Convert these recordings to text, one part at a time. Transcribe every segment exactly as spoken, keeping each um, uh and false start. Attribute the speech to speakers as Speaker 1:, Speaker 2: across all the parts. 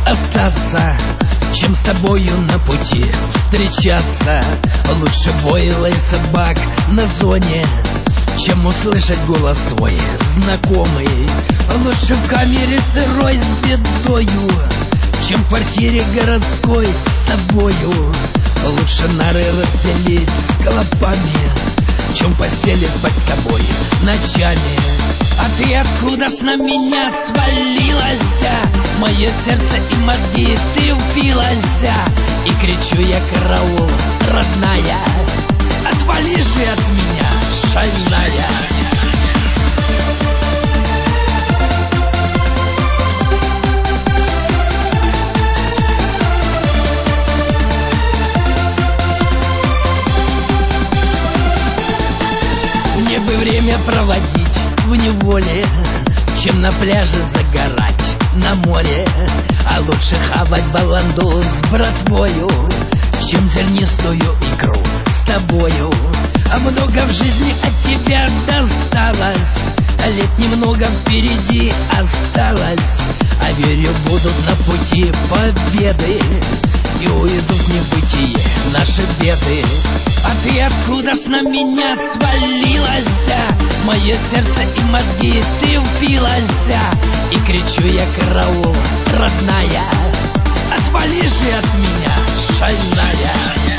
Speaker 1: остаться, чем с тобою на пути встречаться. Лучше вой лай собак на зоне, чем услышать голос твой знакомый. Лучше в камере сырой с бедою, чем в квартире городской с тобою. Лучше нары расстелить с клопами, чем в постели спать с тобой ночами. А ты откуда ж на меня свалилась? Мое сердце и мозги ты впилась. И кричу я: караул, родная, отвали же от меня, шальная. Мне бы время проводить в неволе, чем на пляже загорать на море. А лучше хавать баланду с братвою, чем зернистую икру с тобою. А много в жизни от тебя досталось, а лет немного впереди осталось. А верю, будут на пути победы, и уйдут в небытие наши беды. А ты откуда ж на меня свалилась? Мое сердце и мозги ты впилась. И кричу я: караул, родная, отвали же от меня, шальная.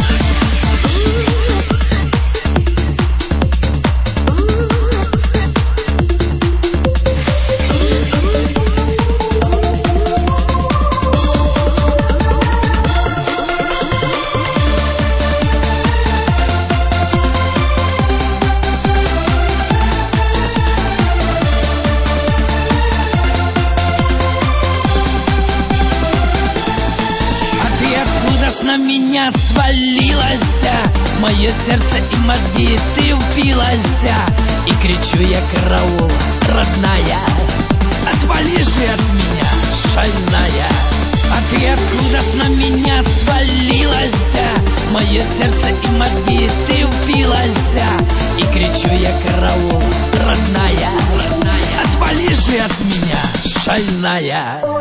Speaker 1: На меня свалилась, мое сердце и мозги ты впилась. И кричу я: караул, родная, отвали же от меня, шальная. А ты откуда ж на меня свалилась? Мое сердце и мозги ты впилась. И кричу я: караул, родная, родная, отвали же от меня, шальная.